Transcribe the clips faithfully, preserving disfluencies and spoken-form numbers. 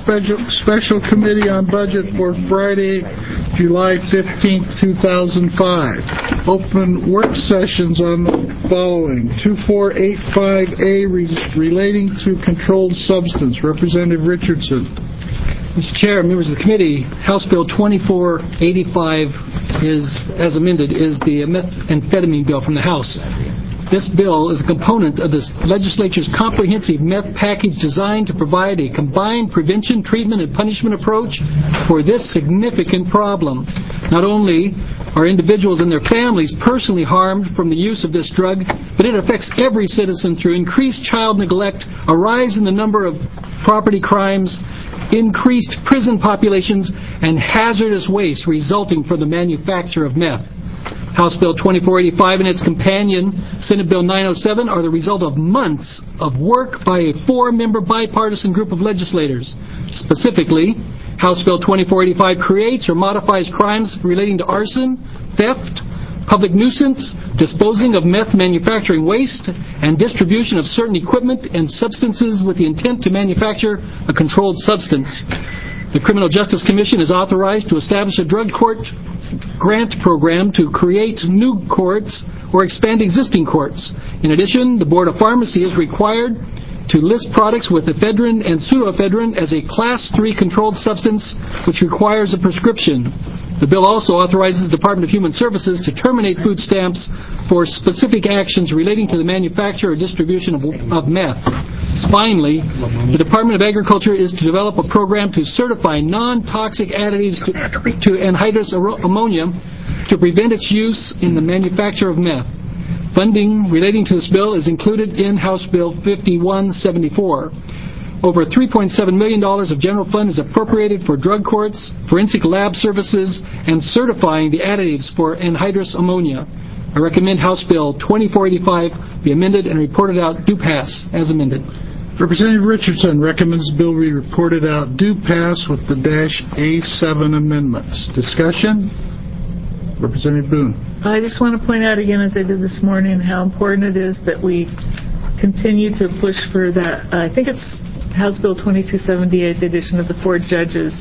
Special, Special Committee on Budget for Friday, July fifteenth, two thousand five. Open work sessions on the following. two four eight five A re- relating to controlled substance. Representative Richardson. Mister Chair, members of the committee, House Bill twenty-four eighty-five is, as amended, is the methamphetamine bill from the House. This bill is a component of this legislature's comprehensive meth package designed to provide a combined prevention, treatment, and punishment approach for this significant problem. Not only are individuals and their families personally harmed from the use of this drug, but it affects every citizen through increased child neglect, a rise in the number of property crimes, increased prison populations, and hazardous waste resulting from the manufacture of meth. House Bill twenty-four eighty-five and its companion, Senate Bill nine oh seven, are the result of months of work by a four-member bipartisan group of legislators. Specifically, House Bill twenty-four eighty-five creates or modifies crimes relating to arson, theft, public nuisance, disposing of meth manufacturing waste, and distribution of certain equipment and substances with the intent to manufacture a controlled substance. The Criminal Justice Commission is authorized to establish a drug court grant program to create new courts or expand existing courts. In addition, the Board of Pharmacy is required to list products with ephedrine and pseudoephedrine as a Class three controlled substance, which requires a prescription. The bill also authorizes the Department of Human Services to terminate food stamps for specific actions relating to the manufacture or distribution of, of meth. Finally, the Department of Agriculture is to develop a program to certify non-toxic additives to, to anhydrous ammonia to prevent its use in the manufacture of meth. Funding relating to this bill is included in House Bill fifty-one seventy-four. Over three point seven million dollars of general fund is appropriated for drug courts, forensic lab services, and certifying the additives for anhydrous ammonia. I recommend House Bill twenty-four eighty-five be amended and reported out due pass as amended. Representative Richardson recommends the bill be reported out due pass with the dash A seven amendments. Discussion? Representative Boone. I just want to point out again, as I did this morning, how important it is that we continue to push for that. I think it's House Bill twenty-two seventy-eight, the addition of the four judges,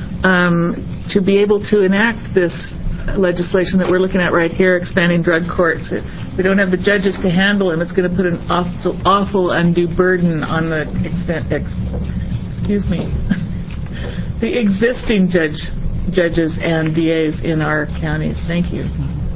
um, to be able to enact this legislation that we're looking at right here, expanding drug courts. If we don't have the judges to handle them, it's going to put an awful, awful undue burden on the extent, ex, excuse me, the existing judge, judges and D As in our counties. Thank you.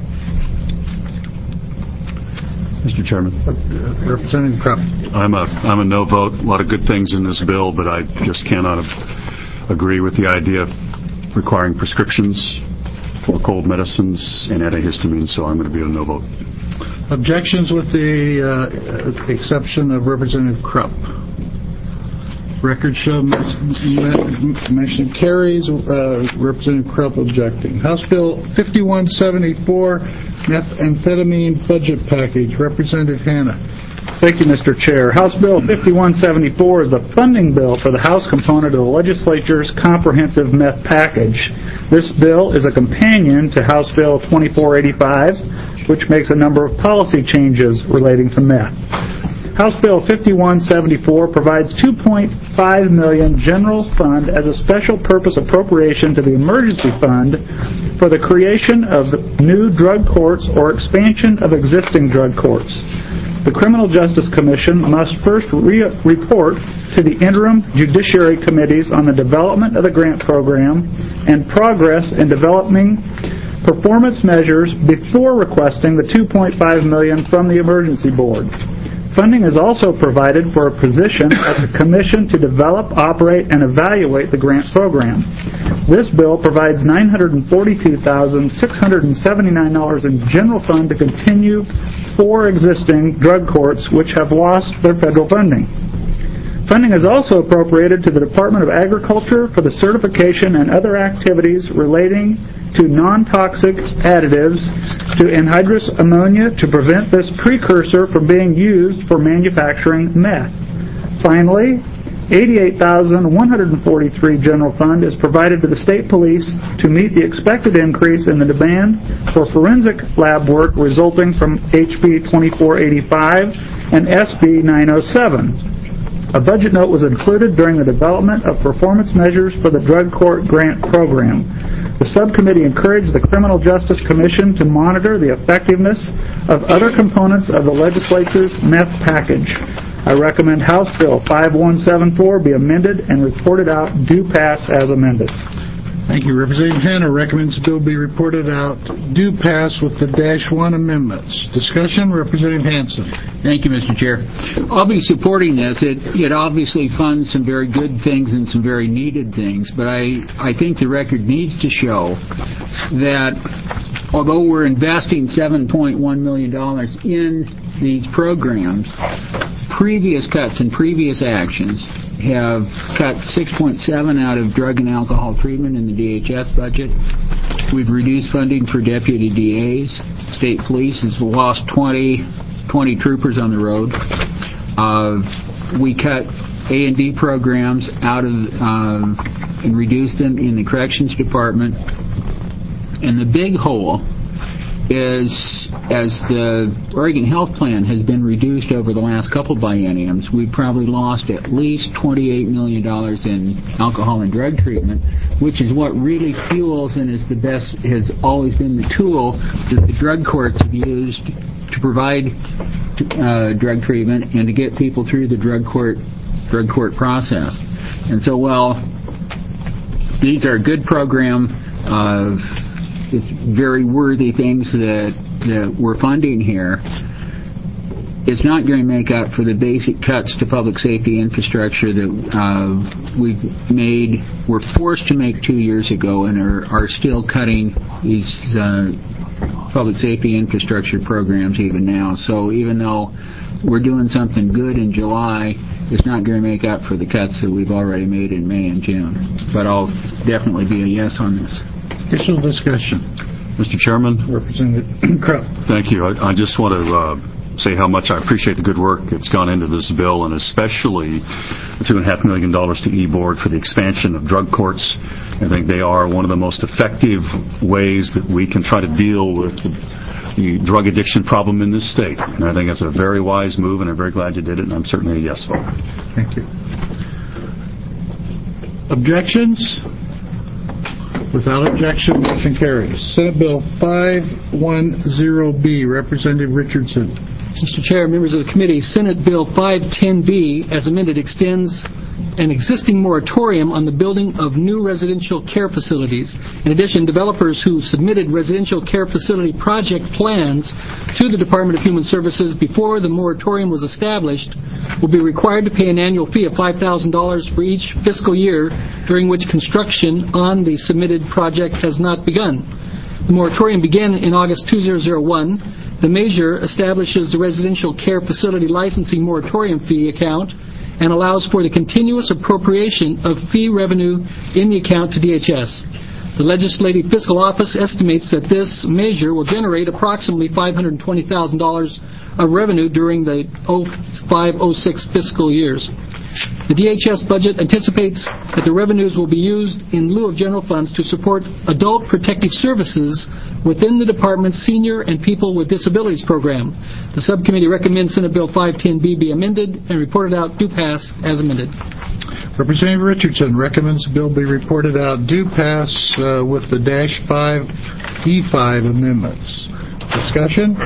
Mister Chairman. Uh, Representative Krupp. I'm a I'm a no vote. A lot of good things in this bill, but I just cannot agree with the idea of requiring prescriptions for cold medicines and antihistamines, so I'm going to be a no vote. Objections with the uh, exception of Representative Krupp. Record show motion carries. Uh, Representative Krupp objecting. House Bill fifty-one seventy-four, methamphetamine budget package. Representative Hanna. Thank you, Mister Chair. House Bill fifty-one seventy-four is the funding bill for the House component of the legislature's comprehensive meth package. This bill is a companion to House Bill twenty-four eighty-five, which makes a number of policy changes relating to meth. House Bill fifty-one seventy-four provides two point five million dollars general fund as a special purpose appropriation to the emergency fund for the creation of new drug courts or expansion of existing drug courts. The Criminal Justice Commission must first re- report to the interim judiciary committees on the development of the grant program and progress in developing performance measures before requesting the two point five million dollars from the Emergency Board. Funding is also provided for a position at the Commission to develop, operate, and evaluate the grant program. This bill provides nine hundred forty-two thousand six hundred seventy-nine dollars in general fund to continue four existing drug courts which have lost their federal funding. Funding is also appropriated to the Department of Agriculture for the certification and other activities relating to non-toxic additives to anhydrous ammonia to prevent this precursor from being used for manufacturing meth. Finally, eighty-eight thousand one hundred forty-three dollars general fund is provided to the state police to meet the expected increase in the demand for forensic lab work resulting from H B twenty-four eighty-five and S B nine oh seven. A budget note was included during the development of performance measures for the Drug Court Grant Program. The subcommittee encouraged the Criminal Justice Commission to monitor the effectiveness of other components of the legislature's meth package. I recommend House Bill five one seven four be amended and reported out, do pass as amended. Thank you. Representative Hanna recommends the bill be reported out, do pass with the dash one amendments. Discussion, Representative Hansen. Thank you, Mister Chair. I'll be supporting this. It, it obviously funds some very good things and some very needed things, but I, I think the record needs to show that although we're investing seven point one million dollars in these programs, previous cuts and previous actions have cut six point seven out of drug and alcohol treatment in the D H S budget. We've reduced funding for deputy D As. State police has lost twenty, twenty troopers on the road. Uh, we cut A and D programs out of um, and reduced them in the corrections department. And the big hole is, as the Oregon Health Plan has been reduced over the last couple bienniums, we've probably lost at least twenty-eight million dollars in alcohol and drug treatment, which is what really fuels and is the best, has always been the tool that the drug courts have used to provide uh, drug treatment and to get people through the drug court drug court process. And so, while these are a good program of it's very worthy things that, that we're funding here, it's not going to make up for the basic cuts to public safety infrastructure that uh, we've made, were forced to make two years ago and are, are still cutting these uh, public safety infrastructure programs even now. So even though we're doing something good in July, it's not going to make up for the cuts that we've already made in May and June. But I'll definitely be a yes on this. Additional discussion. Mister Chairman. Representative Krupp. Thank you. I, I just want to uh, say how much I appreciate the good work that's gone into this bill, and especially the two and a half million dollars to E-Board for the expansion of drug courts. I think they are one of the most effective ways that we can try to deal with the, the drug addiction problem in this state. And I think it's a very wise move, and I'm very glad you did it, and I'm certainly a yes vote. Thank you. Objections? Without objection, motion carries. Senate Bill five one zero B, Representative Richardson. Mister Chair, members of the committee, Senate Bill five ten B, as amended, extends an existing moratorium on the building of new residential care facilities. In addition, developers who submitted residential care facility project plans to the Department of Human Services before the moratorium was established will be required to pay an annual fee of five thousand dollars for each fiscal year during which construction on the submitted project has not begun. The moratorium began in August two thousand one. The measure establishes the residential care facility licensing moratorium fee account and allows for the continuous appropriation of fee revenue in the account to D H S. The Legislative Fiscal Office estimates that this measure will generate approximately five hundred twenty thousand dollars of revenue during the oh five oh six fiscal years. The D H S budget anticipates that the revenues will be used in lieu of general funds to support adult protective services within the department's Senior and People with Disabilities program. The subcommittee recommends Senate Bill five ten B be amended and reported out, do pass as amended. Representative Richardson recommends the bill be reported out, do pass uh, with the dash five E five amendments. Discussion?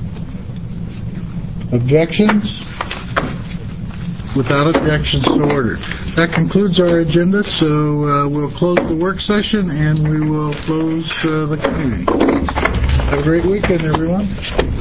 Objections? Without objections, so ordered. That concludes our agenda, so uh, we'll close the work session and we will close uh, the committee. Have a great weekend, everyone.